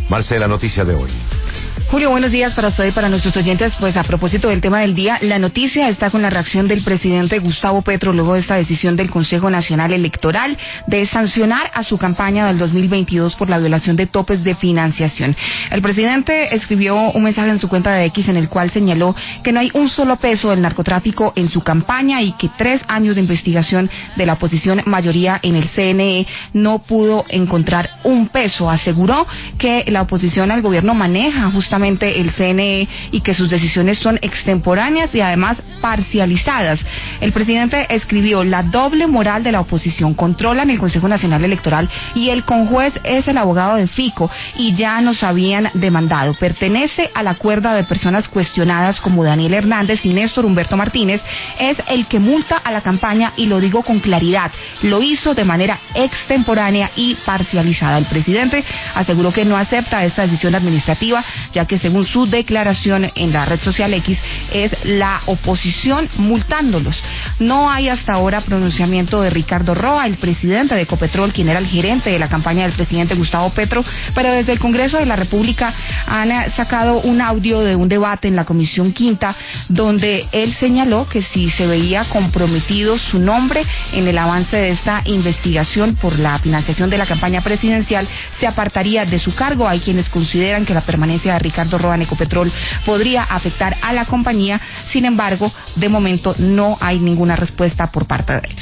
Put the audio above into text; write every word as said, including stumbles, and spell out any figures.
Marcela, noticia de hoy. Julio, buenos días para usted y para nuestros oyentes. Pues a propósito del tema del día, la noticia está con la reacción del presidente Gustavo Petro luego de esta decisión del Consejo Nacional Electoral de sancionar a su campaña del dos mil veintidós por la violación de topes de financiación. El presidente escribió un mensaje en su cuenta de X en el cual señaló que no hay un solo peso del narcotráfico en su campaña y que tres años de investigación de la oposición, mayoría en el C N E, no pudo encontrar un peso. Aseguró que la oposición al gobierno maneja justamente el C N E y que sus decisiones son extemporáneas y además parcializadas. El presidente escribió: la doble moral de la oposición, controlan el Consejo Nacional Electoral y el conjuez es el abogado de Fico y ya nos habían demandado. Pertenece a la cuerda de personas cuestionadas como Daniel Hernández y Néstor Humberto Martínez. Es el que multa a la campaña y lo digo con claridad, lo hizo de manera extemporánea y parcializada. El presidente aseguró que no acepta esta decisión administrativa, ya que según su declaración en la red social X, es la oposición multándolos. No hay hasta ahora pronunciamiento de Ricardo Roa, el presidente de Ecopetrol, quien era el gerente de la campaña del presidente Gustavo Petro, pero desde el Congreso de la República han sacado un audio de un debate en la Comisión Quinta, donde él señaló que si se veía comprometido su nombre en el avance de esta investigación por la financiación de la campaña presidencial, se apartaría de su cargo. Hay quienes consideran que la permanencia de Ricardo Roa en Ecopetrol podría afectar a la compañía. Sin embargo, de momento no hay ninguna respuesta por parte de él.